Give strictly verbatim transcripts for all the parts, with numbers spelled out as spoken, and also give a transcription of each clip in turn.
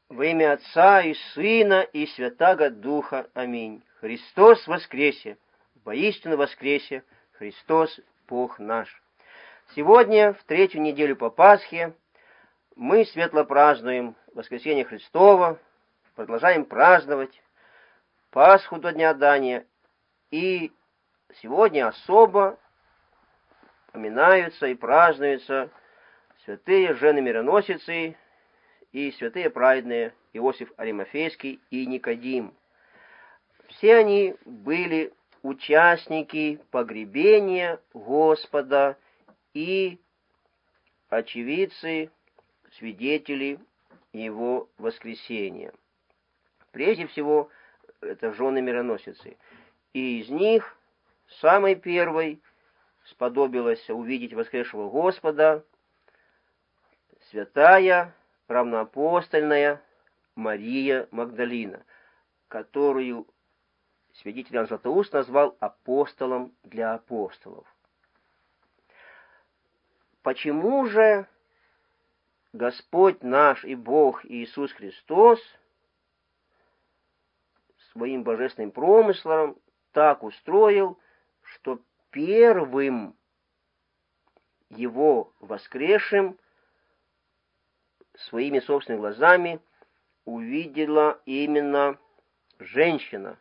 Во имя Отца и Сына и Святаго Духа. Аминь. Христос воскресе! Воистину воскресе! Христос Бог наш! Сегодня, в третью неделю по Пасхе, мы светло празднуем Воскресение Христово, продолжаем праздновать Пасху до Дня Дания, и сегодня особо поминаются и празднуются святые жены-мироносицы и святые праведные Иосиф Аримафейский и Никодим. Все они были участники погребения Господа и очевидцы, свидетели Его воскресения. Прежде всего, это жены-мироносицы. И из них самой первой сподобилась увидеть воскресшего Господа святая равноапостольная Мария Магдалина, которую святитель Иоанн Златоуст назвал апостолом для апостолов. Почему же Господь наш и Бог Иисус Христос своим божественным промыслом так устроил, что первым Его воскресшим своими собственными глазами увидела именно женщина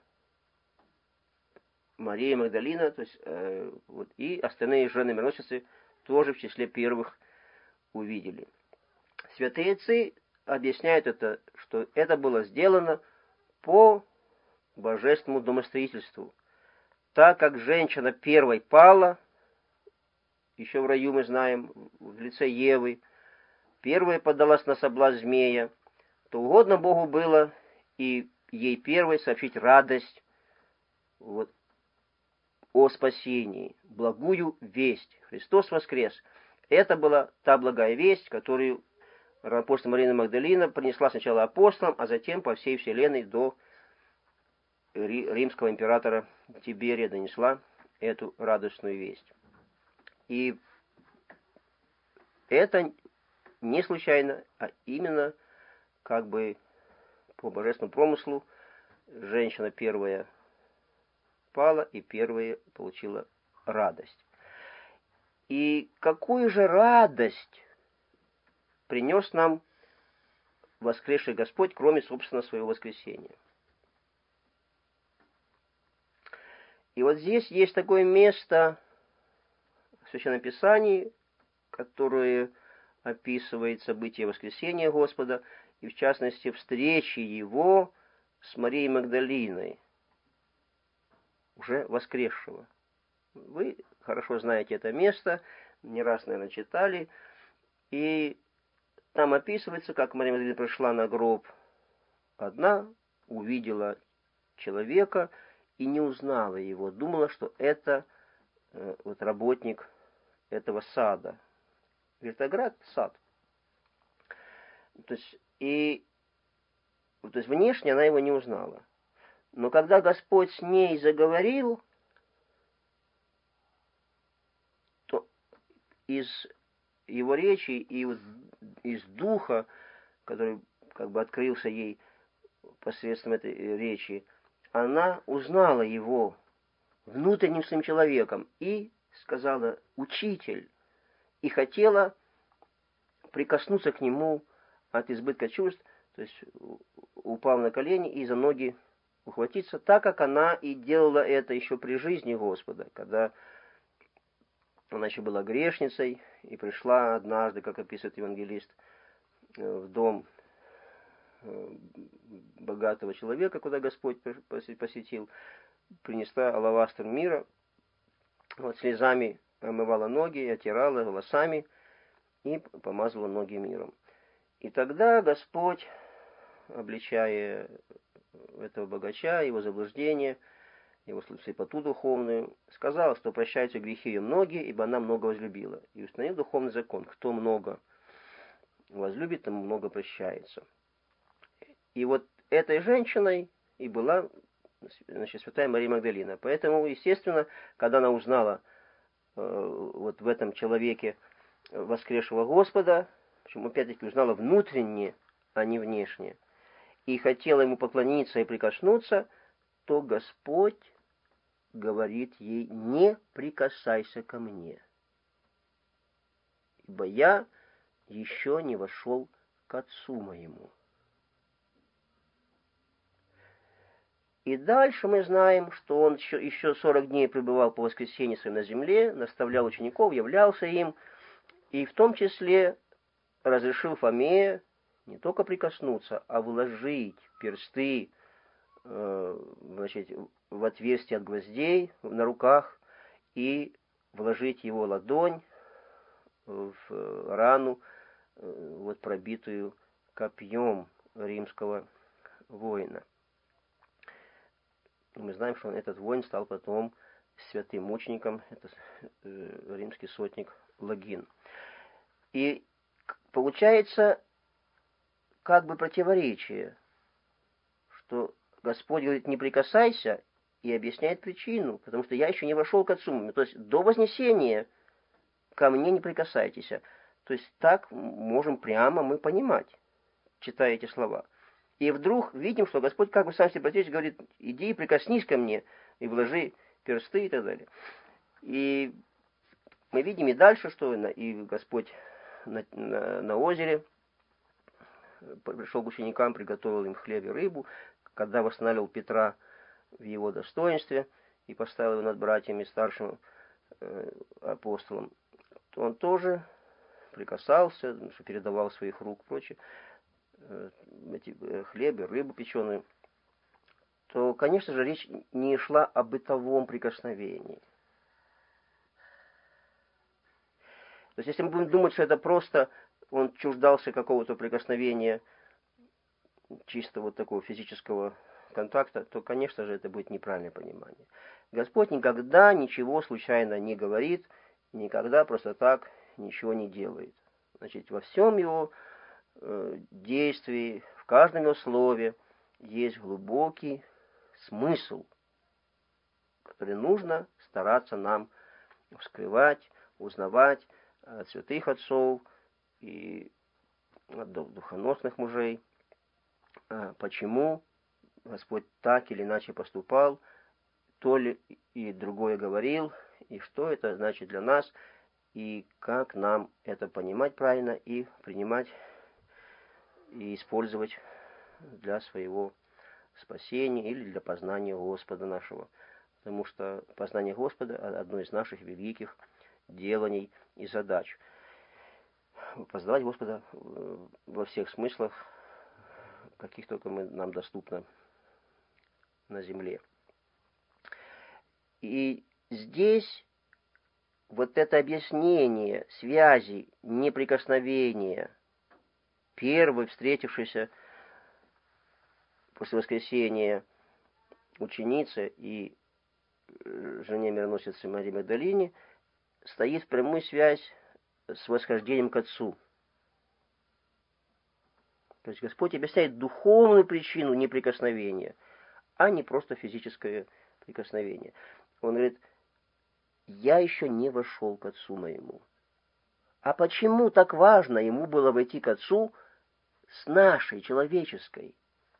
Мария Магдалина, то есть, э, вот, и остальные жены-мироносицы тоже в числе первых увидели. Святые отцы объясняют это, что это было сделано по божественному домостроительству. Так как женщина первой пала, еще в раю мы знаем, в лице Евы, первая поддалась на соблазн змея, то угодно Богу было и ей первой сообщить радость вот, о спасении, благую весть. Христос воскрес. Это была та благая весть, которую апостол Мария Магдалина принесла сначала апостолам, а затем по всей вселенной до римского императора Тиберия донесла эту радостную весть. И это не случайно, а именно как бы по божественному промыслу женщина первая пала и первая получила радость. И какую же радость принес нам воскресший Господь, кроме, собственно, своего воскресения? И вот здесь есть такое место в Священном Писании, которое описывает события воскресения Господа, и в частности встречи Его с Марией Магдалиной, уже воскресшего. Вы хорошо знаете это место, не раз, наверное, читали, и там описывается, как Мария Магдалина пришла на гроб одна, увидела человека и не узнала его, думала, что это э, вот работник этого сада. Вертоград — сад. То есть, и, то есть внешне она его не узнала. Но когда Господь с ней заговорил, то из его речи и из духа, который как бы открылся ей посредством этой речи, она узнала его внутренним своим человеком и сказала: «Учитель», и хотела прикоснуться к нему от избытка чувств, то есть упав на колени и за ноги ухватиться, так как она и делала это еще при жизни Господа, когда она еще была грешницей и пришла однажды, как описывает евангелист, в дом богатого человека, куда Господь посетил, принесла алавастр мира, вот слезами омывала ноги, отирала волосами и помазывала ноги миром. И тогда Господь, обличая этого богача, его заблуждение, его слепоту духовную, сказал, что прощаются грехи ее многие, ибо она много возлюбила. И установил духовный закон: кто много возлюбит, тому много прощается. И вот этой женщиной и была, значит, святая Мария Магдалина. Поэтому, естественно, когда она узнала э, вот в этом человеке воскресшего Господа, почему опять-таки узнала внутренне, а не внешне, и хотела ему поклониться и прикоснуться, то Господь говорит ей: не прикасайся ко мне, ибо я еще не вошел к Отцу моему. И дальше мы знаем, что он еще, еще сорок дней пребывал по воскресенье своим на земле, наставлял учеников, являлся им, и в том числе разрешил Фоме не только прикоснуться, а вложить персты э, значит, в отверстие от гвоздей на руках и вложить его ладонь в рану, э, вот пробитую копьем римского воина. Мы знаем, что этот воин стал потом святым мучеником, это э, римский сотник Логин. И получается как бы противоречие, что Господь говорит: не прикасайся, и объясняет причину, потому что я еще не вошел к Отцу. То есть до вознесения ко мне не прикасайтесь. То есть так можем прямо мы понимать, читая эти слова. И вдруг видим, что Господь как бы сам себе противоречит, говорит: иди и прикоснись ко мне, и вложи персты и так далее. И мы видим и дальше, что и Господь на, на, на озере пришел к ученикам, приготовил им хлеб и рыбу, когда восстанавливал Петра в его достоинстве и поставил его над братьями старшим э, апостолом, то он тоже прикасался, что передавал своих рук прочее, э, эти э, хлеб и рыбу печеную, то, конечно же, речь не шла о бытовом прикосновении. То есть, если мы будем думать, что это просто он чуждался какого-то прикосновения, чисто вот такого физического контакта, то, конечно же, это будет неправильное понимание. Господь никогда ничего случайно не говорит, никогда просто так ничего не делает. Значит, во всем его э, действии, в каждом его слове есть глубокий смысл, который нужно стараться нам вскрывать, узнавать от святых отцов и от духоносных мужей, почему Господь так или иначе поступал, то ли и другое говорил, и что это значит для нас, и как нам это понимать правильно и принимать и использовать для своего спасения или для познания Господа нашего. Потому что познание Господа – одно из наших великих деланий и задач. Познавать Господа во всех смыслах, каких только мы, нам доступно на земле. И здесь вот это объяснение связи, неприкосновения первой встретившейся после воскресения ученицы и жене мироносицы Марии Магдалине стоит в прямую связь с восхождением к Отцу. То есть Господь объясняет духовную причину неприкосновения, а не просто физическое прикосновение. Он говорит: я еще не вошел к Отцу моему. А почему так важно ему было войти к Отцу с нашей человеческой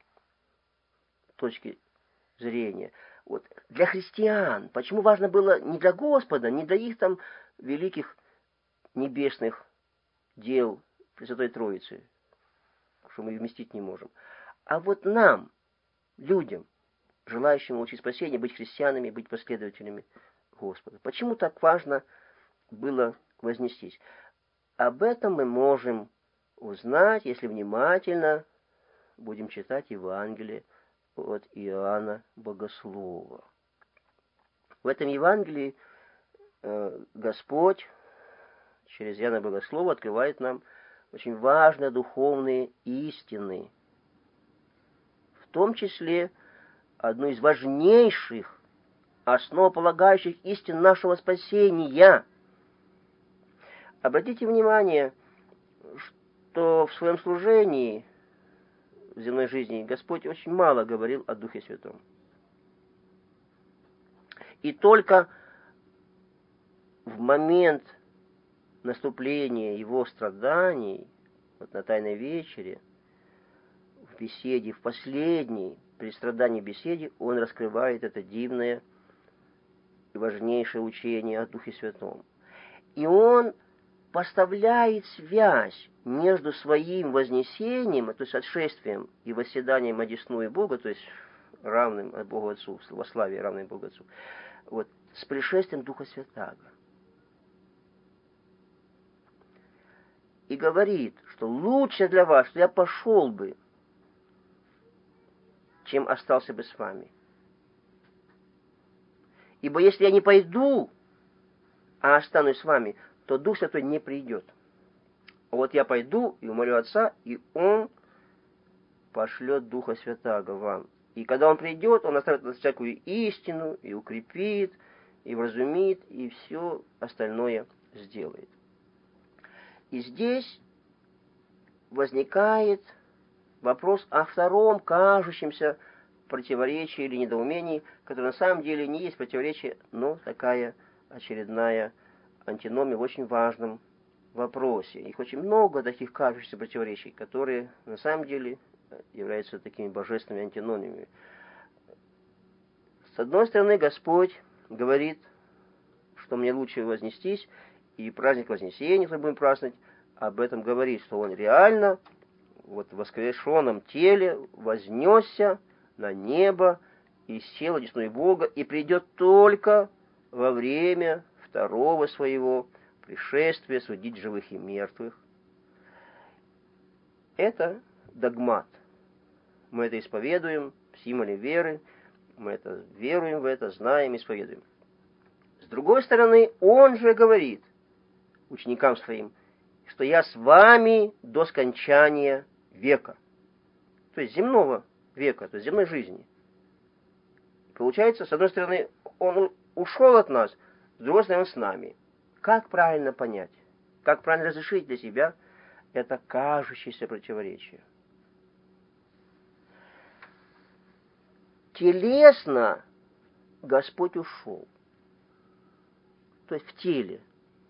точки зрения? Вот для христиан. Почему важно было не для Господа, не для их там великих небесных дел Пресвятой Троицы, что мы вместить не можем, а вот нам, людям, желающим получить спасение, быть христианами, быть последователями Господа. Почему так важно было вознестись? Об этом мы можем узнать, если внимательно будем читать Евангелие от Иоанна Богослова. В этом Евангелии э, Господь через Иоанна Богослова открывает нам очень важные духовные истины, в том числе одну из важнейших, основополагающих истин нашего спасения. Обратите внимание, что в своем служении в земной жизни Господь очень мало говорил о Духе Святом. И только в момент наступления Его страданий, вот на Тайной вечере, беседе, в последней, при страдании беседе, он раскрывает это дивное и важнейшее учение о Духе Святом. И он поставляет связь между своим вознесением, то есть отшествием и восседанием одесную Бога, то есть равным Богу Отцу, во славе равным Богу Отцу, вот, с пришествием Духа Святаго. И говорит, что лучше для вас, что я пошел бы, чем остался бы с вами. Ибо если я не пойду, а останусь с вами, то Дух Святой не придет. А вот я пойду и умолю Отца, и Он пошлет Духа Святаго вам. И когда Он придет, Он оставит нас всякую истину, и укрепит, и вразумит, и все остальное сделает. И здесь возникает вопрос о втором кажущемся противоречии или недоумении, которое на самом деле не есть противоречие, но такая очередная антиномия в очень важном вопросе. Их очень много таких кажущихся противоречий, которые на самом деле являются такими божественными антиномиями. С одной стороны, Господь говорит, что мне лучше вознестись, и праздник Вознесения, который будем праздновать, об этом говорит, что Он реально вот в воскрешенном теле вознесся на небо и сел одесную Бога, и придет только во время второго своего пришествия судить живых и мертвых. Это догмат. Мы это исповедуем в символе веры, мы это веруем в это, знаем, исповедуем. С другой стороны, Он же говорит ученикам своим, что я с вами до скончания века. То есть земного века, то есть земной жизни. Получается, с одной стороны, Он ушел от нас, с другой стороны, Он с нами. Как правильно понять? Как правильно разрешить для себя это кажущееся противоречие? Телесно Господь ушел. То есть в теле.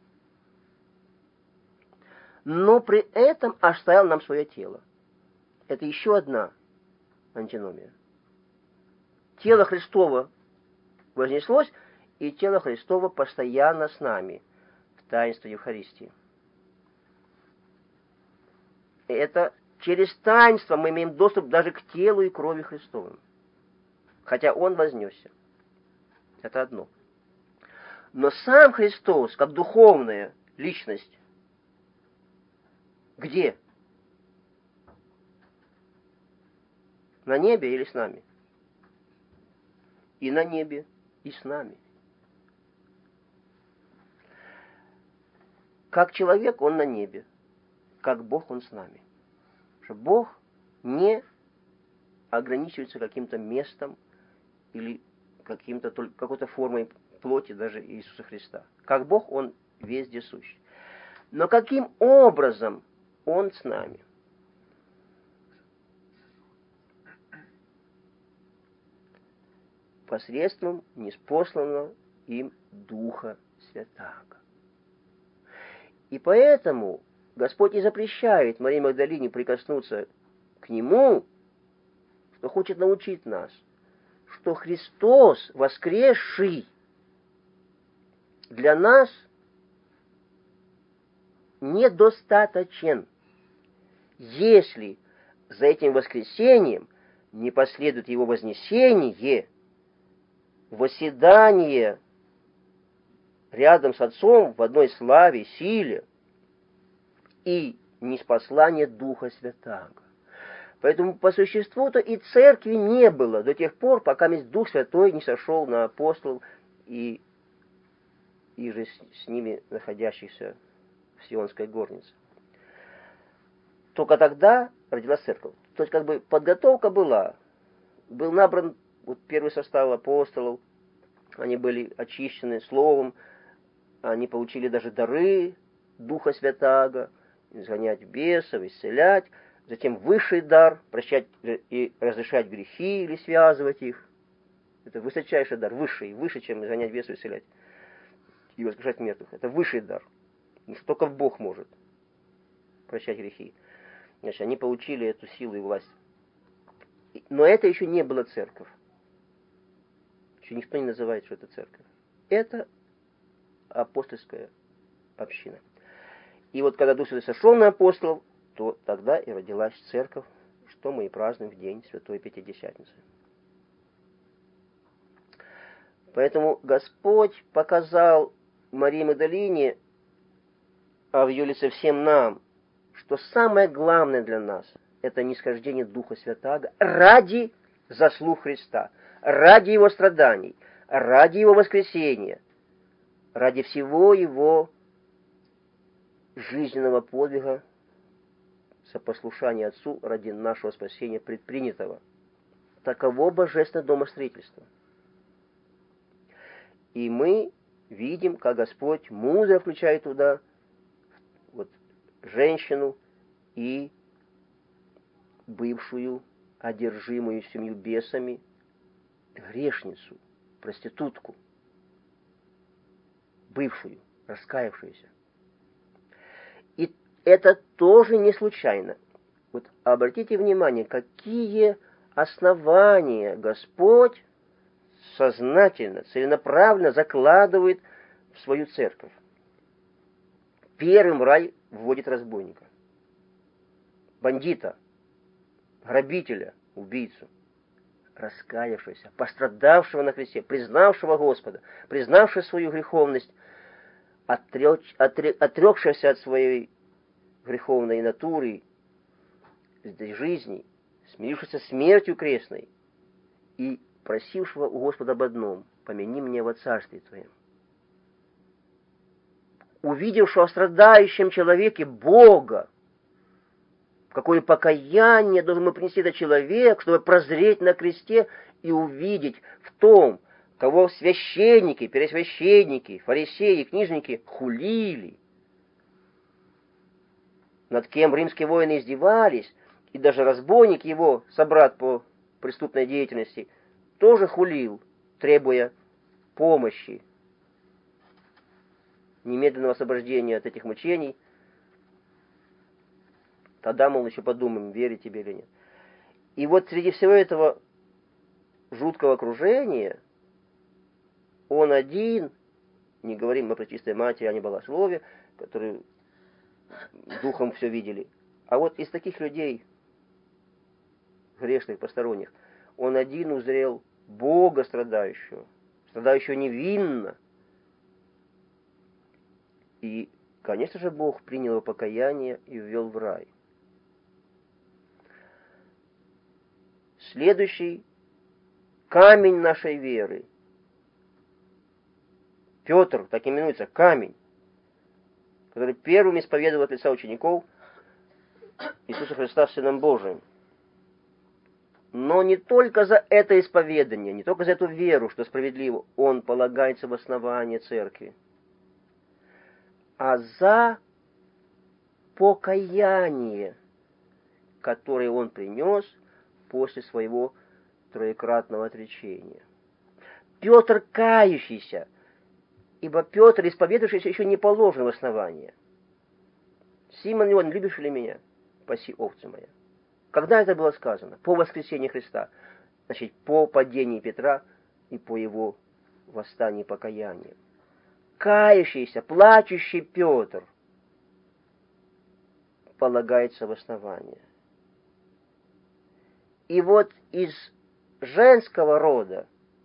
Но при этом оставил нам свое тело. Это еще одна антиномия. Тело Христово вознеслось, и тело Христово постоянно с нами в таинстве Евхаристии. Это через таинство мы имеем доступ даже к телу и крови Христовым. Хотя Он вознесся. Это одно. Но сам Христос, как духовная личность, где? На небе или с нами? И на небе, и с нами. Как человек Он на небе, как Бог Он с нами. Что Бог не ограничивается каким-то местом или каким-то, какой-то формой плоти даже Иисуса Христа. Как Бог Он везде сущ. Но каким образом Он с нами? Посредством неспосланного им Духа Святаго. И поэтому Господь и запрещает Марии Магдалине прикоснуться к Нему, что хочет научить нас, что Христос, воскресший, для нас недостаточен, если за этим воскресением не последует Его вознесение, восседание рядом с Отцом в одной славе, силе и ниспослание Духа Святаго. Поэтому по существу-то и церкви не было до тех пор, пока Дух Святой не сошел на апостолов и, и же с, с ними находящихся в Сионской горнице. Только тогда родилась церковь. То есть как бы подготовка была. Был набран вот первый состав апостолов, они были очищены словом, они получили даже дары Духа Святаго, изгонять бесов, исцелять, затем высший дар, прощать и разрешать грехи или связывать их. Это высочайший дар, высший, выше, чем изгонять бесов, исцелять и воскрешать мертвых. Это высший дар, что только Бог может прощать грехи. Значит, они получили эту силу и власть. Но это еще не была церковь. Еще никто не называет, что это церковь. Это апостольская община. И вот когда Дух Святой сошел на апостолов, то тогда и родилась церковь, что мы и празднуем в день Святой Пятидесятницы. Поэтому Господь показал Марии Магдалине, а в ее лице всем нам, что самое главное для нас – это нисхождение Духа Святаго ради заслуг Христа, ради Его страданий, ради Его воскресения, ради всего Его жизненного подвига, сопослушания Отцу ради нашего спасения предпринятого. Таково божественное домостроительство. И мы видим, как Господь мудро включает туда вот, женщину и бывшую, одержимую семью бесами, грешницу, проститутку, бывшую, раскаявшуюся. И это тоже не случайно. Вот обратите внимание, какие основания Господь сознательно, целенаправленно закладывает в свою церковь. Первым в рай вводит разбойника, бандита, грабителя, убийцу, раскаявшегося, пострадавшего на кресте, признавшего Господа, признавшего свою греховность, отрек, отрек, отрекшегося от своей греховной натуры, этой жизни, смирившегося смертью крестной и просившего у Господа об одном: помяни меня во царстве Твоем. Увидевшего в страдающем человеке Бога, какое покаяние должен мы принести этот человек, чтобы прозреть на кресте и увидеть в том, кого священники, пересвященники, фарисеи, книжники хулили, над кем римские воины издевались, и даже разбойник его, собрат по преступной деятельности, тоже хулил, требуя помощи, немедленного освобождения от этих мучений. Тогда, мол, еще подумаем, верить тебе или нет. И вот среди всего этого жуткого окружения он один, не говорим мы про чистой матери, а не богослове, которые духом все видели, а вот из таких людей, грешных, посторонних, он один узрел Бога страдающего, страдающего невинно. И, конечно же, Бог принял его покаяние и ввел в рай. Следующий камень нашей веры. Петр, так именуется, камень, который первым исповедовал от лица учеников Иисуса Христа Сыном Божиим. Но не только за это исповедание, не только за эту веру, что справедливо, он полагается в основание церкви, а за покаяние, которое он принес после своего троекратного отречения. Петр кающийся, ибо Петр, исповедовавшийся, еще не положен в основание. Симон Иоанн, любишь ли меня? Паси овцы моя. Когда это было сказано? По воскресении Христа. Значит, по падении Петра и по его восстании и покаянию. Кающийся, плачущий Петр полагается в основание. И вот из женского рода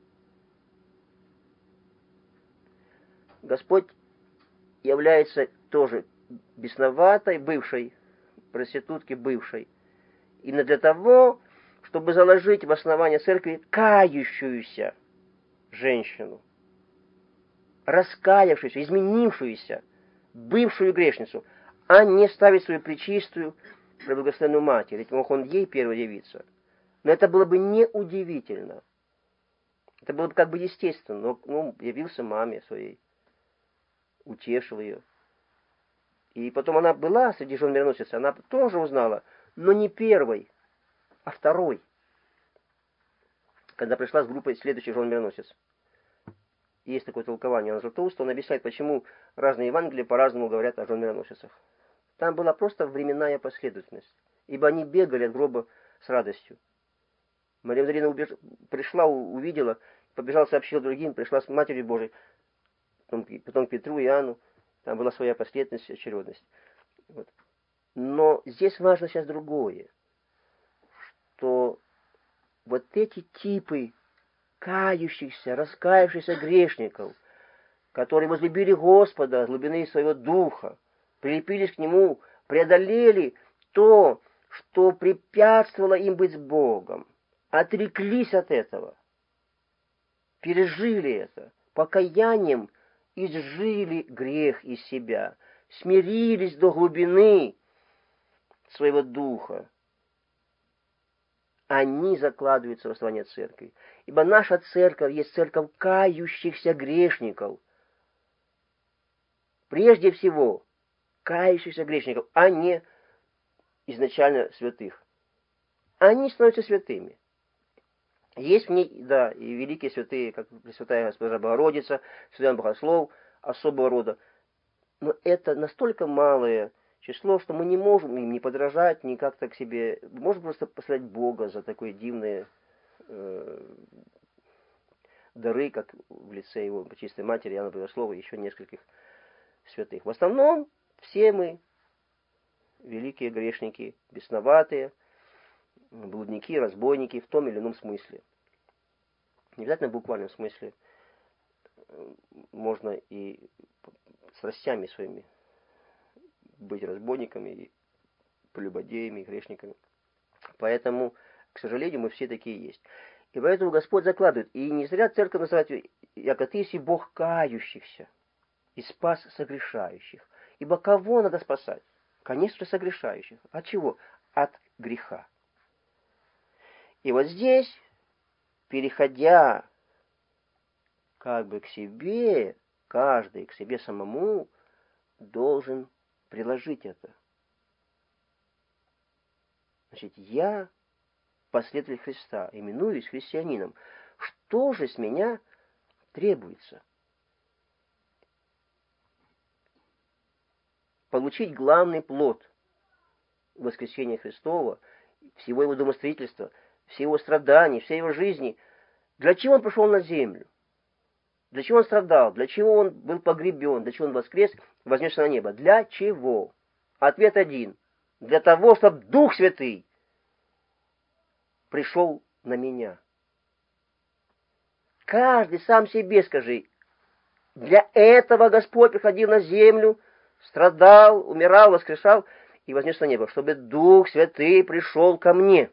Господь является тоже бесноватой, бывшей, проституткой бывшей. Именно для того, чтобы заложить в основание церкви кающуюся женщину, раскаявшуюся, изменившуюся, бывшую грешницу, а не ставить свою пречистую, преблагословенную Матерь. Ведь мог он ей первой явиться. Но это было бы неудивительно. Это было бы как бы естественно. Но, ну, явился маме своей, утешил ее. И потом она была среди жен мироносиц, она тоже узнала, но не первой, а второй, когда пришла с группой следующих жен мироносиц. Есть такое толкование. Он Златоуст, он объясняет, почему разные Евангелия по-разному говорят о жен мироносицах. Там была просто временная последовательность, ибо они бегали от гроба с радостью. Мария Магдалина убеж... пришла, увидела, побежала, сообщила другим, пришла с Матерью Божией, потом, потом к Петру и Иоанну. Там была своя последовательность, очередность. Вот. Но здесь важно сейчас другое, что вот эти типы кающихся, раскаявшихся грешников, которые возлюбили Господа с глубины своего духа, прилепились к Нему, преодолели то, что препятствовало им быть с Богом, отреклись от этого, пережили это, покаянием изжили грех из себя, смирились до глубины своего духа, они закладываются в основание церкви. Ибо наша церковь есть церковь кающихся грешников. Прежде всего, кающихся грешников, а не изначально святых. Они становятся святыми. Есть в ней, да, и великие святые, как Пресвятая Госпожа Богородица, Святой Богослов, особого рода. Но это настолько малое число, что мы не можем им не подражать, ни как-то к себе. Можем просто послать Бога за такое дивное э, дары, как в лице его Пречистой Матери, Иоанна Богослова и еще нескольких святых. В основном все мы великие грешники, бесноватые, блудники, разбойники в том или ином смысле. Не обязательно в буквальном смысле. Можно и страстями своими быть разбойниками, и прелюбодеями, и грешниками. Поэтому, к сожалению, мы все такие есть. И поэтому Господь закладывает. И не зря церковь называет «Яко ты си Бог кающихся и спас согрешающих». Ибо кого надо спасать? Конечно, согрешающих. От чего? От греха. И вот здесь, переходя как бы к себе, каждый к себе самому должен приложить это. Значит, я последователь Христа, именуюсь христианином. Что же с меня требуется? Получить главный плод воскресения Христова, всего его домостроительства, все его страданий, всей его жизни. Для чего он пришел на землю? Для чего он страдал? Для чего он был погребен? Для чего он воскрес, вознесся на небо? Для чего? Ответ один. Для того, чтобы Дух Святый пришел на меня. Каждый сам себе скажи. Для этого Господь приходил на землю, страдал, умирал, воскрешал и вознесся на небо, чтобы Дух Святый пришел ко мне.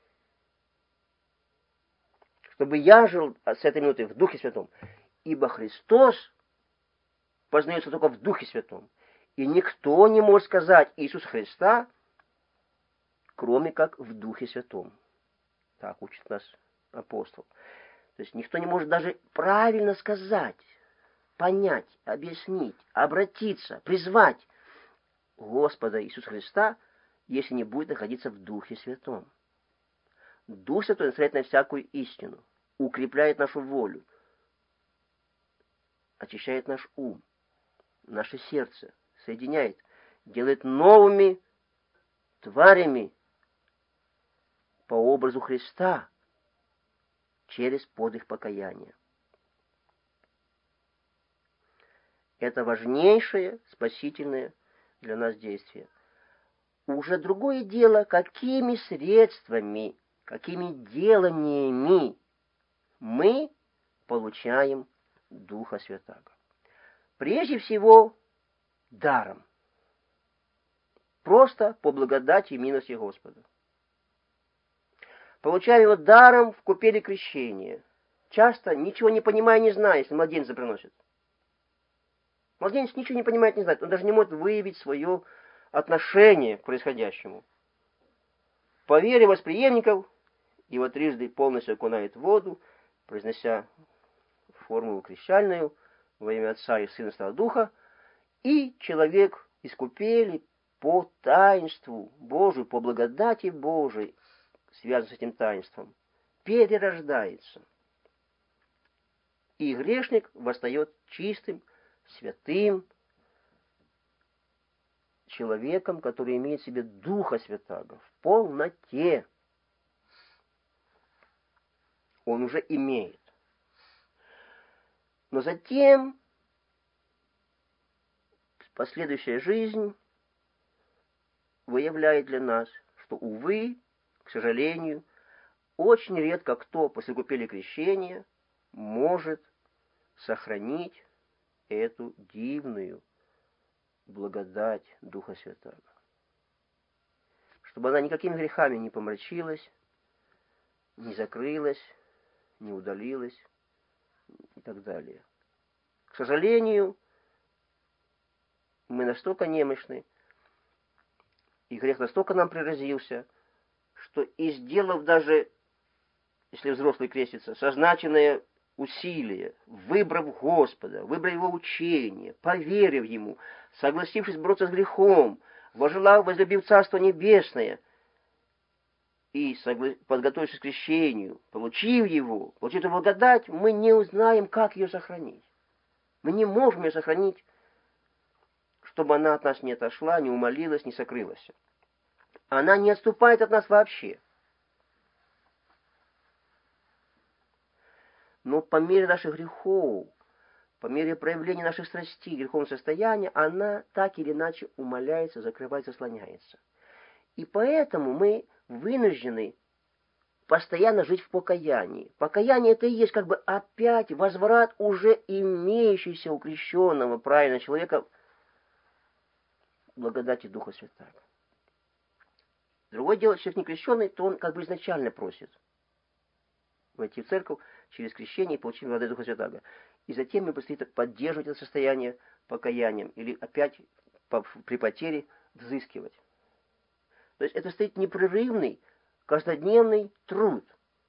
Чтобы я жил с этой минуты в Духе Святом. Ибо Христос познается только в Духе Святом. И никто не может сказать Иисуса Христа, кроме как в Духе Святом. Так учит нас апостол. То есть никто не может даже правильно сказать, понять, объяснить, обратиться, призвать Господа Иисуса Христа, если не будет находиться в Духе Святом. Дух Святой наставляет на всякую истину, укрепляет нашу волю, очищает наш ум, наше сердце, соединяет, делает новыми тварями по образу Христа через подвиг покаяния. Это важнейшее спасительное для нас действие. Уже другое дело, какими средствами, какими деланиями мы получаем Духа Святаго. Прежде всего, даром. Просто по благодати и милости Господа. Получаем его даром в купели крещения. Часто, ничего не понимая, не зная, если младенца приносят. Младенец ничего не понимает, не знает. Он даже не может выявить свое отношение к происходящему. По вере восприемников его трижды полностью окунает в воду, произнося формулу крещальную во имя Отца и Сына и Святого Духа, и человек из купели по таинству Божию, по благодати Божией, связан с этим таинством, перерождается. И грешник восстает чистым, святым человеком, который имеет в себе Духа Святаго в полноте. он уже имеет. Но затем последующая жизнь выявляет для нас, что, увы, к сожалению, очень редко кто после купели крещения может сохранить эту дивную благодать Духа Святаго. Чтобы она никакими грехами не помрачилась, не закрылась, не удалилась и так далее. К сожалению, мы настолько немощны, и грех настолько нам приразился, что и сделав даже, если взрослый крестится, сознательное усилие, выбрав Господа, выбрав Его учение, поверив Ему, согласившись бороться с грехом, вожелав, возлюбив Царство Небесное, и, подготовившись к крещению, получив его, получив эту благодать, мы не узнаем, как ее сохранить. Мы не можем ее сохранить, чтобы она от нас не отошла, не умолилась, не сокрылась. Она не отступает от нас вообще. Но по мере наших грехов, по мере проявления наших страстей, греховного состояния, она так или иначе умаляется, закрывается, заслоняется. И поэтому мы вынуждены постоянно жить в покаянии. Покаяние это и есть как бы опять возврат уже имеющегося у крещенного правильного человека благодати Духа Святаго. Другое дело, человек не крещенный, то он как бы изначально просит войти в церковь через крещение и получить благодать Духа Святаго. И затем ему предстоит поддерживать это состояние покаянием или опять при потере взыскивать. То есть это стоит непрерывный, каждодневный труд.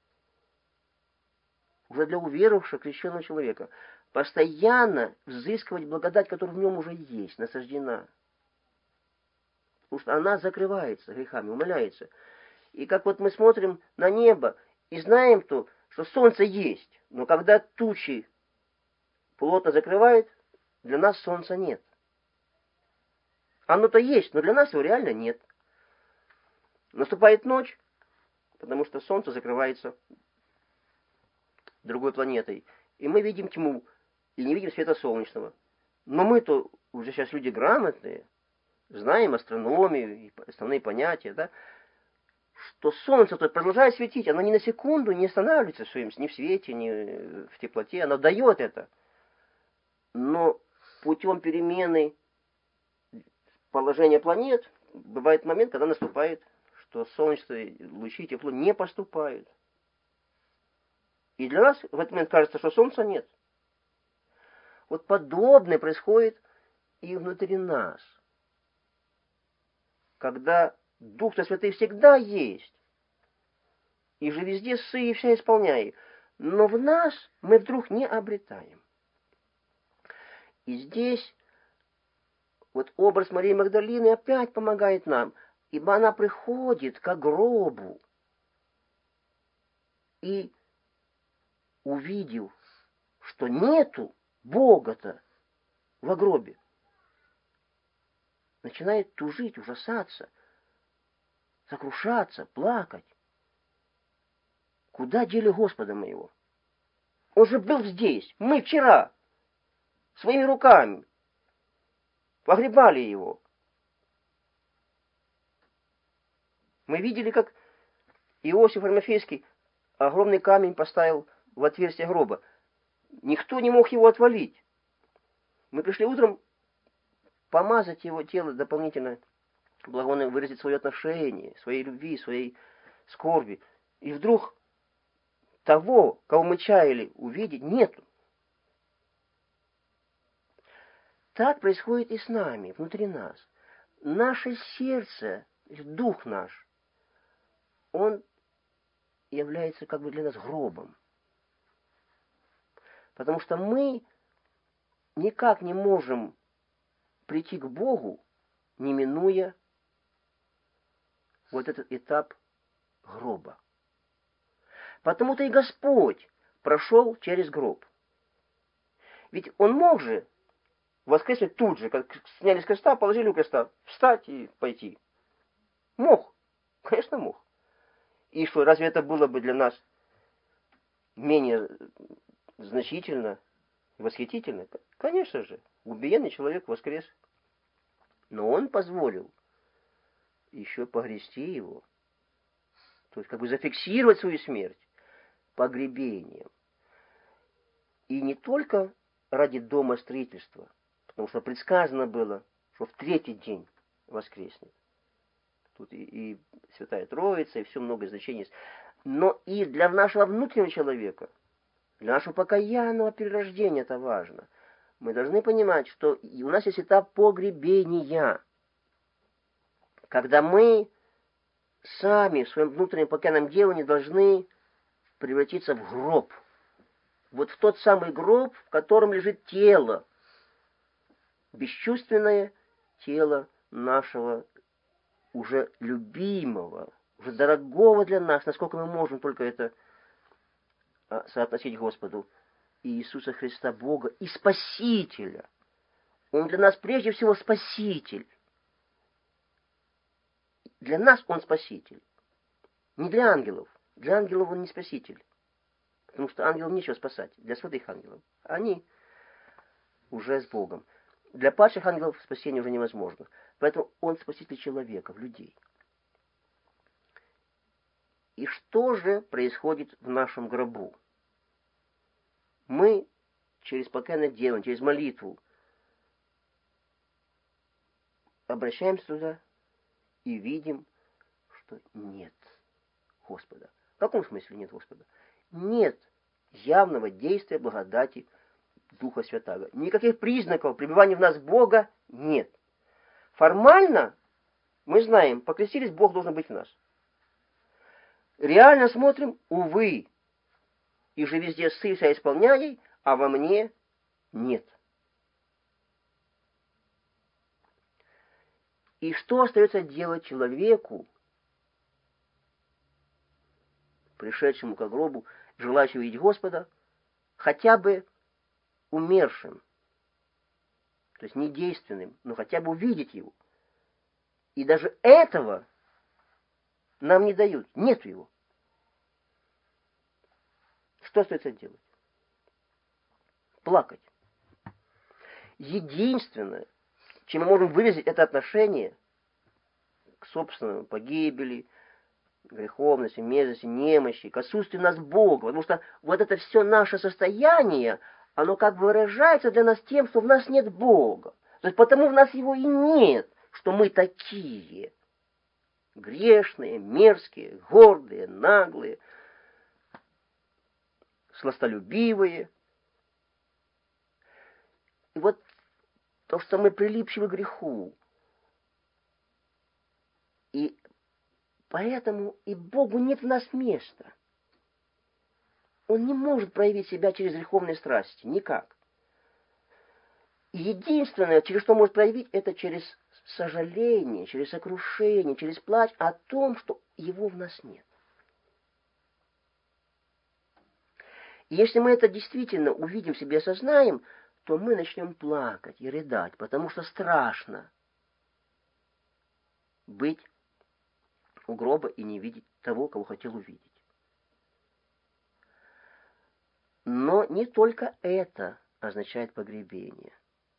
Уже для уверовавшего крещенного человека. Постоянно взыскивать благодать, которая в нем уже есть, насаждена. Потому что она закрывается грехами, умаляется. И как вот мы смотрим на небо и знаем то, что солнце есть, но когда тучи плотно закрывает, для нас солнца нет. Оно-то есть, но для нас его реально нет. Наступает ночь, потому что солнце закрывается другой планетой. И мы видим тьму, и не видим света солнечного. Но мы-то уже сейчас люди грамотные, знаем астрономию и основные понятия, да, что солнце-то продолжает светить, оно ни на секунду не останавливается в своем, ни в свете, ни в теплоте, оно дает это. Но путем перемены положения планет бывает момент, когда наступает, что солнечные лучи, тепло не поступают. И для нас в этот момент кажется, что солнца нет. Вот подобное происходит и внутри нас. Когда Дух-то Святый всегда есть, и же везде сы и вся исполняй, но в нас мы вдруг не обретаем. И здесь вот образ Марии Магдалины опять помогает нам, ибо она приходит к гробу и, увидев, что нету Бога-то в гробе, начинает тужить, ужасаться, сокрушаться, плакать. Куда дели Господа моего? Он же был здесь. Мы вчера своими руками погребали его. Мы видели, как Иосиф Аримафейский огромный камень поставил в отверстие гроба. Никто не мог его отвалить. Мы пришли утром помазать его тело дополнительно, благовонно выразить свое отношение, своей любви, своей скорби. И вдруг того, кого мы чаяли увидеть, нету. Так происходит и с нами, внутри нас. Наше сердце, дух наш, он является как бы для нас гробом. Потому что мы никак не можем прийти к Богу, не минуя вот этот этап гроба. Потому-то и Господь прошел через гроб. Ведь Он мог же воскреснуть тут же, как сняли с креста, положили у креста, встать и пойти. Мог. Конечно, мог. И что, разве это было бы для нас менее значительно и восхитительно? Конечно же, убиенный человек воскрес. Но он позволил еще погрести его. То есть как бы зафиксировать свою смерть погребением. И не только ради дома строительства, потому что предсказано было, что в третий день воскреснет. Тут и, и Святая Троица, и все много значений есть. Но и для нашего внутреннего человека, для нашего покаянного перерождения это важно. Мы должны понимать, что у нас есть этап погребения, когда мы сами в своем внутреннем покаянном делании должны превратиться в гроб. Вот в тот самый гроб, в котором лежит тело, бесчувственное тело нашего уже любимого, уже дорогого для нас, насколько мы можем только это соотносить Господу, Иисуса Христа, Бога и Спасителя. Он для нас прежде всего Спаситель. Для нас Он Спаситель. Не для ангелов. Для ангелов Он не Спаситель. Потому что ангелам нечего спасать. Для святых ангелов. Они уже с Богом. Для падших ангелов спасение уже невозможно. Поэтому Он Спаситель человеков, людей. И что же происходит в нашем гробу? Мы через покаянное дело, через молитву обращаемся туда и видим, что нет Господа. В каком смысле нет Господа? Нет явного действия благодати Духа Святаго. Никаких признаков пребывания в нас Бога нет. Формально мы знаем, покрестились, Бог должен быть в нас. Реально смотрим, увы, и же везде сы вся исполняй, а во мне нет. И что остается делать человеку, пришедшему к гробу, желающему видеть Господа, хотя бы умершим, то есть не действенным, но хотя бы увидеть его. И даже этого нам не дают, нет его. Что остается делать? Плакать. Единственное, чем мы можем выразить это отношение к собственной погибели, греховности, мерзости, немощи, к отсутствию нас Бога, потому что вот это все наше состояние, оно как бы выражается для нас тем, что в нас нет Бога. То есть потому в нас его и нет, что мы такие грешные, мерзкие, гордые, наглые, сластолюбивые. И вот то, что мы прилипчивы к греху. И поэтому и Богу нет в нас места. Он не может проявить себя через греховные страсти. Никак. И единственное, через что может проявить, это через сожаление, через сокрушение, через плач о том, что его в нас нет. И если мы это действительно увидим в себе и осознаем, то мы начнем плакать и рыдать, потому что страшно быть у гроба и не видеть того, кого хотел увидеть. Но не только это означает погребение.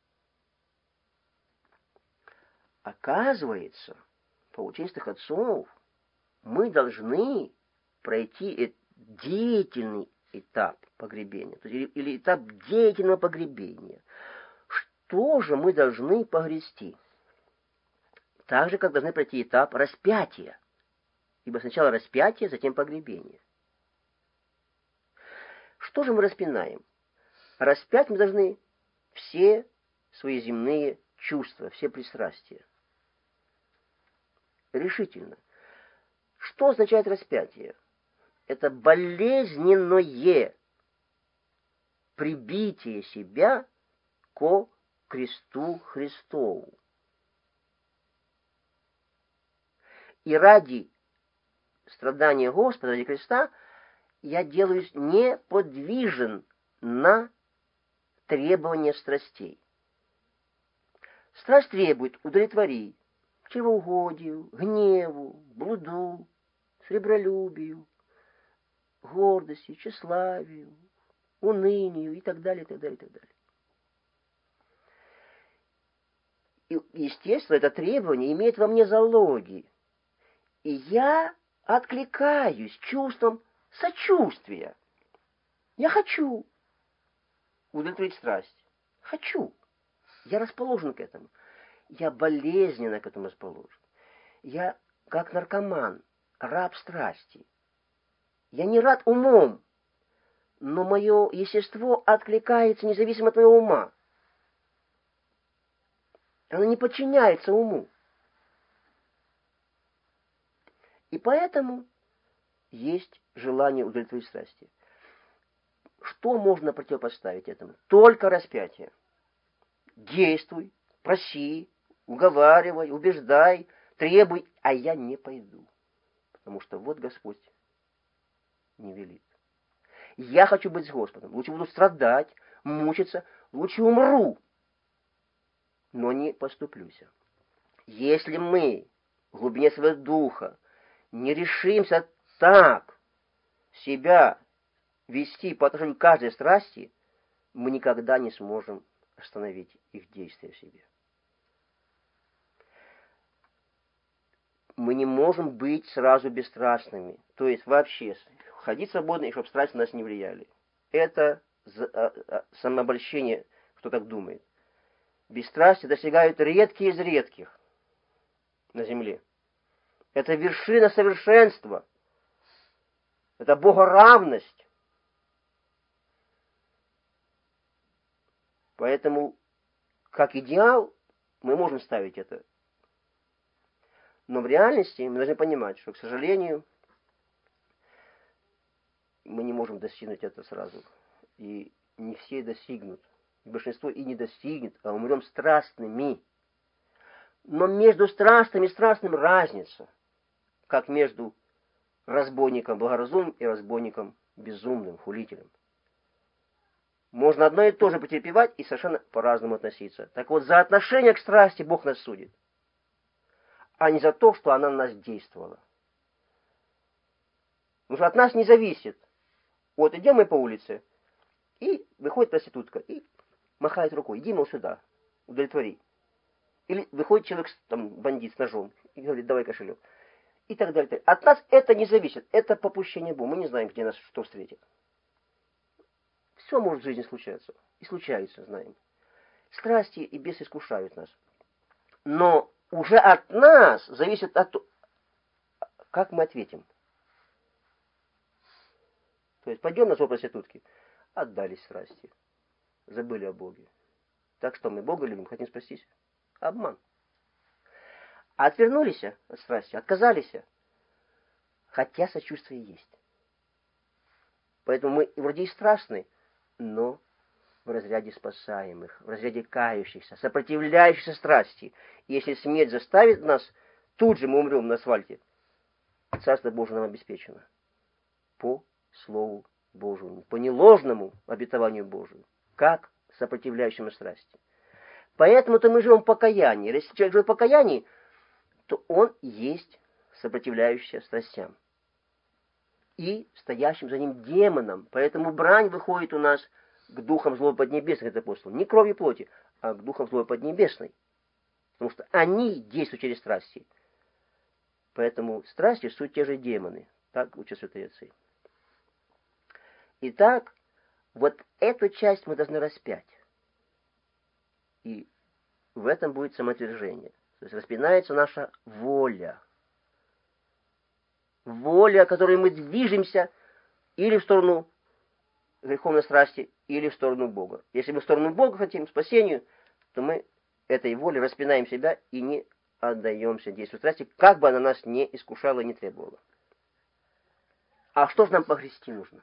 Оказывается, по учению святых отцов, мы должны пройти деятельный этап погребения, то есть, или этап деятельного погребения. Что же мы должны погрести? Так же, как должны пройти этап распятия. Ибо сначала распятие, затем погребение. Что же мы распинаем? Распять мы должны все свои земные чувства, все пристрастия. Решительно. Что означает распятие? Это болезненное прибитие себя ко кресту Христову. И ради страдания Господа, ради креста, я делаюсь неподвижен на требования страстей. Страсть требует удовлетворить чревоугодию, гневу, блуду, сребролюбию, гордости, тщеславию, унынию и так далее, и так далее, и так далее. И, естественно, это требование имеет во мне залоги. И я откликаюсь чувством сочувствия. Я хочу удовлетворить страсть. Хочу. Я расположен к этому. Я болезненно к этому расположен. Я, как наркоман, раб страсти. Я не рад умом, но мое естество откликается независимо от моего ума. Оно не подчиняется уму. И поэтому есть желание удовлетворить страсти. Что можно противопоставить этому? Только распятие. Действуй, проси, уговаривай, убеждай, требуй, а я не пойду. Потому что вот Господь не велит. Я хочу быть с Господом. Лучше буду страдать, мучиться, лучше умру, но не поступлюся. Если мы в глубине своего духа не решимся так себя вести по отношению к каждой страсти, мы никогда не сможем остановить их действия в себе. Мы не можем быть сразу бесстрастными, то есть вообще ходить свободно, и чтобы страсти на нас не влияли. Это самообольщение, кто так думает. Бесстрастие достигают редкие из редких на земле. Это вершина совершенства. Это богоравность. Поэтому, как идеал, мы можем ставить это. Но в реальности мы должны понимать, что, к сожалению, мы не можем достигнуть это сразу. И не все достигнут. Большинство и не достигнет, а умрем страстными. Но между страстным и страстным разница, как между разбойником благоразумным и разбойником безумным, хулителем. Можно одно и то же потерпевать и совершенно по-разному относиться. Так вот, за отношение к страсти Бог нас судит, а не за то, что она на нас действовала. Потому что от нас не зависит. Вот идем мы по улице, и выходит проститутка, и махает рукой: иди, мол, сюда, удовлетвори. Или выходит человек, там, бандит с ножом, и говорит: давай кошелек. И так далее. От нас это не зависит. Это попущение Бога. Мы не знаем, где нас что встретит. Все может в жизни случаться. И случается, знаем. Страсти и бесы искушают нас. Но уже от нас зависит от того, как мы ответим. То есть пойдем на зов проститутки. Отдались страсти. Забыли о Боге. Так что мы Бога любим, хотим спастись. Обман. А отвернулись от страсти, отказались. Хотя сочувствие есть. Поэтому мы вроде и страстны, но в разряде спасаемых, в разряде кающихся, сопротивляющихся страсти. И если смерть заставит нас, тут же мы умрем на асфальте. Царство Божие нам обеспечено. По Слову Божьему, по неложному обетованию Божию, как сопротивляющему страсти. Поэтому-то мы живем в покаянии. Если человек живет в покаянии, то он есть сопротивляющийся страстям и стоящим за ним демонам. Поэтому брань выходит у нас к духам злой поднебесной, это апостол. Не кровью плоти, а к духам злой поднебесной. Потому что они действуют через страсти. Поэтому страсти суть те же демоны. Так учат святые отцы. Итак, вот эту часть мы должны распять. И в этом будет самоотвержение. То есть распинается наша воля. Воля, которой мы движемся или в сторону греховной страсти, или в сторону Бога. Если мы в сторону Бога хотим, спасению, то мы этой волей распинаем себя и не отдаемся действию страсти, как бы она нас не искушала и не требовала. А что же нам погрести нужно?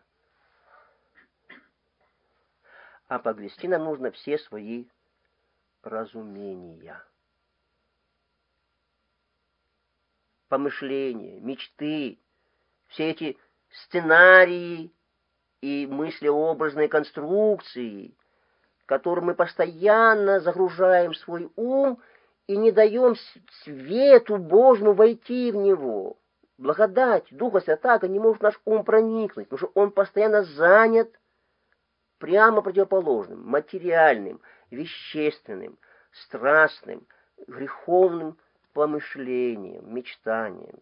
А погрести нам нужно все свои разумения. Помышления, мечты, все эти сценарии и мыслеобразные конструкции, которым мы постоянно загружаем в свой ум и не даем свету Божьему войти в него. Благодать Духа Святаго не может в наш ум проникнуть, потому что он постоянно занят прямо противоположным, материальным, вещественным, страстным, греховным помышлением, мечтанием.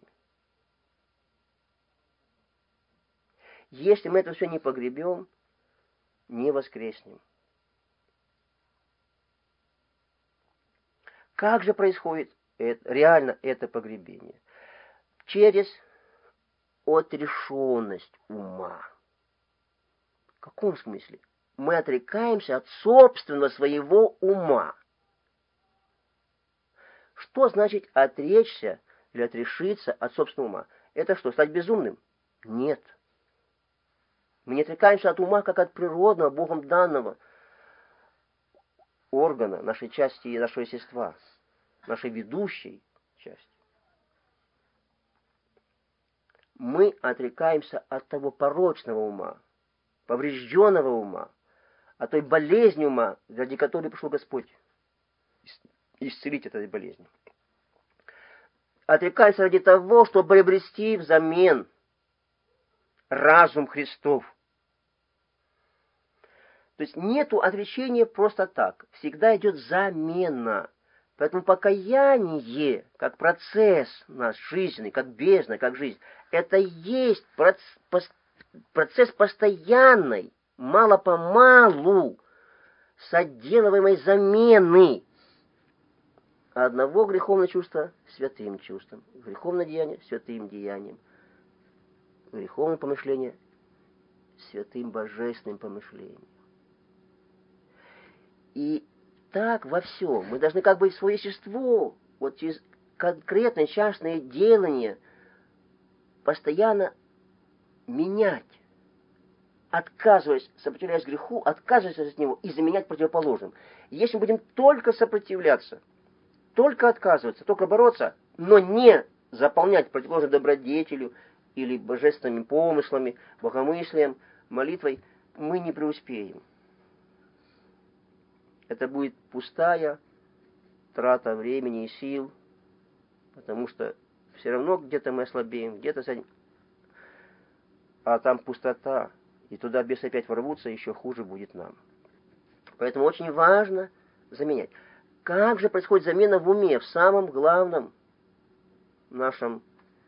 Если мы это все не погребем, не воскреснем. Как же происходит это, реально это погребение? Через отрешенность ума. В каком смысле? Мы отрекаемся от собственного своего ума. Что значит отречься или отрешиться от собственного ума? Это что, стать безумным? Нет. Мы не отрекаемся от ума, как от природного, Богом данного органа, нашей части и нашего естества, нашей ведущей части. Мы отрекаемся от того порочного ума, поврежденного ума, от той болезни ума, ради которой пришел Господь исцелить этой болезни. Отрекаемся ради того, чтобы приобрести взамен разум Христов. То есть нету отречения просто так. Всегда идет замена. Поэтому покаяние, как процесс наш жизненный, как бездна, как жизнь, это есть процесс постоянной, мало-помалу соделываемой замены одного греховного чувства святым чувством, греховное деяние святым деянием, греховное помышление святым божественным помышлением. И так во всем. Мы должны как бы свое естество, вот через конкретное частное делание постоянно менять, отказываясь, сопротивляясь греху, отказываясь от него и заменять противоположным. Если мы будем только сопротивляться, только отказываться, только бороться, но не заполнять противоположным добродетелью или божественными помыслами, богомыслием, молитвой, мы не преуспеем. Это будет пустая трата времени и сил, потому что все равно где-то мы ослабеем, где-то... А там пустота, и туда бесы опять ворвутся, еще хуже будет нам. Поэтому очень важно заменять. Как же происходит замена в уме, в самом главном нашем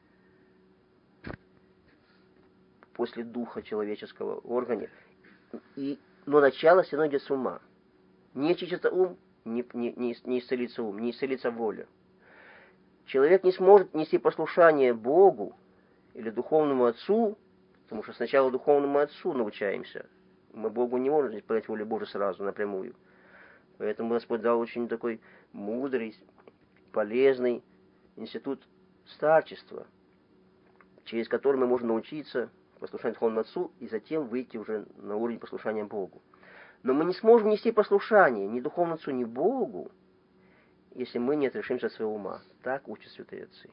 после духа человеческого органе? И, но начало все равно идет с ума. Не очистится ум, не, не, не, не исцелится ум, не исцелится воля. Человек не сможет нести послушание Богу или духовному отцу, потому что сначала духовному отцу научаемся. Мы Богу не можем исполнять волю Божию сразу, напрямую. Поэтому Господь дал очень такой мудрый, полезный институт старчества, через который мы можем научиться послушанию духовному отцу и затем выйти уже на уровень послушания Богу. Но мы не сможем нести послушание ни духовному отцу, ни Богу, если мы не отрешимся от своего ума. Так учат святые отцы.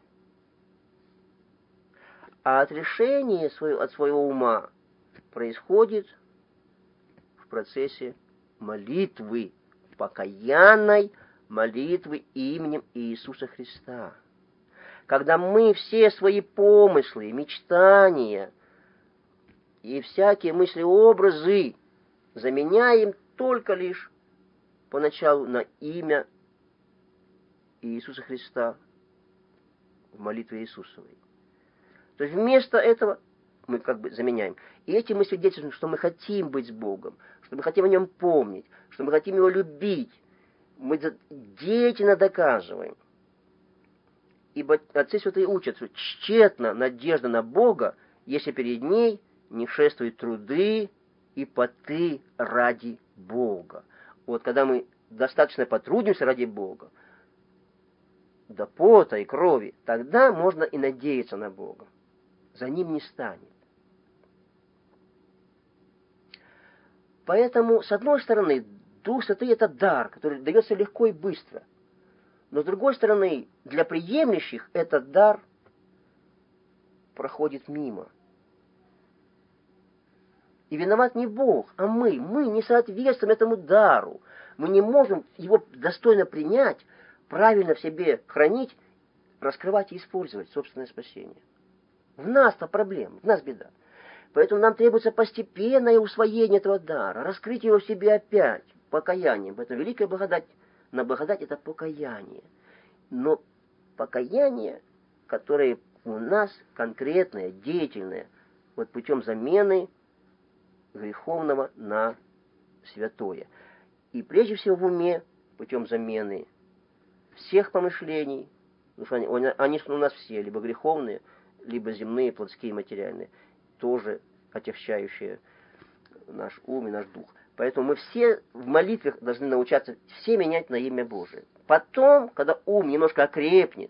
А отрешение от своего ума происходит в процессе молитвы, покаянной молитвы именем Иисуса Христа. Когда мы все свои помыслы, мечтания и всякие мысли-образы заменяем только лишь поначалу на имя Иисуса Христа в молитве Иисусовой. То есть вместо этого мы как бы заменяем. И этим мы свидетельствуем, что мы хотим быть с Богом, что мы хотим о Нем помнить, что мы хотим Его любить. Мы деятельно доказываем. Ибо отцы святые учат, что тщетна надежда на Бога, если перед ней не шествуют труды и поты ради Бога. Вот когда мы достаточно потрудимся ради Бога, до пота и крови, тогда можно и надеяться на Бога. За Ним не станет. Поэтому, с одной стороны, Дух Святый — это дар, который дается легко и быстро. Но, с другой стороны, для приемлющих этот дар проходит мимо. И виноват не Бог, а мы. Мы не соответствуем этому дару. Мы не можем его достойно принять, правильно в себе хранить, раскрывать и использовать собственное спасение. В нас-то проблема, в нас беда. Поэтому нам требуется постепенное усвоение этого дара, раскрыть его в себе опять, покаянием. Поэтому великая благодать на благодать — это покаяние. Но покаяние, которое у нас конкретное, деятельное, вот путем замены греховного на святое. И прежде всего в уме, путем замены всех помышлений, потому что они, они у нас все, либо греховные, либо земные, плотские, материальные, тоже отягчающие наш ум и наш дух. Поэтому мы все в молитвах должны научаться все менять на имя Божие. Потом, когда ум немножко окрепнет,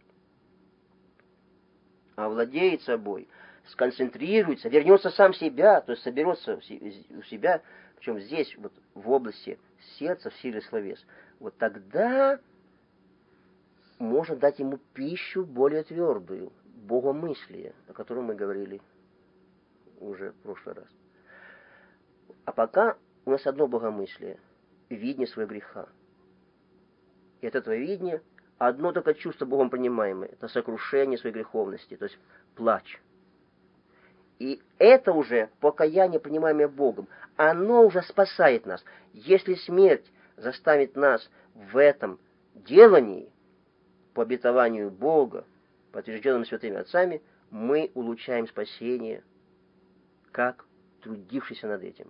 овладеет собой, сконцентрируется, вернется сам в себя, то есть соберется у себя, причем здесь, вот в области сердца, в силе словес, вот тогда можно дать ему пищу более твердую, богомыслие, о котором мы говорили уже в прошлый раз. А пока у нас одно богомыслие — видение своего греха. И от этого видения одно только чувство Богом принимаемое — это сокрушение своей греховности, то есть плач. И это уже покаяние, принимаемое Богом, оно уже спасает нас. Если смерть заставит нас в этом делании, по обетованию Бога, подтвержденным святыми отцами, мы улучшаем спасение, как трудившись над этим.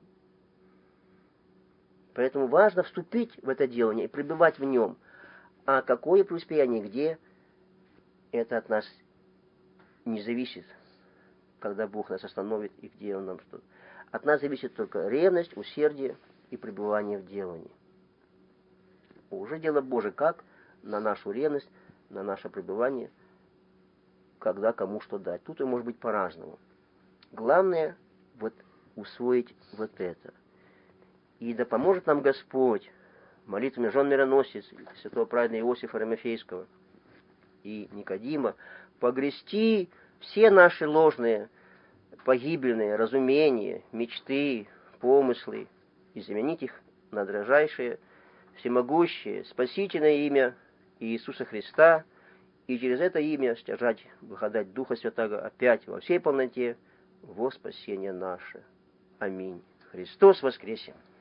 Поэтому важно вступить в это делание и пребывать в нем. А какое преуспеяние, где, это от нас не зависит, когда Бог нас остановит и где Он нам что-то. От нас зависит только ревность, усердие и пребывание в делании. Уже дело Божие, как на нашу ревность, на наше пребывание, когда кому что дать. Тут и может быть по-разному. Главное вот усвоить вот это. И да поможет нам Господь молитвами жен мироносец, святого праведного Иосифа Ромефейского и Никодима погрести все наши ложные, погибельные разумения, мечты, помыслы и заменить их на дрожайшее, всемогущее, спасительное имя Иисуса Христа, и через это имя стяжать благодать Духа Святаго опять во всей полноте во спасение наше. Аминь. Христос воскресе!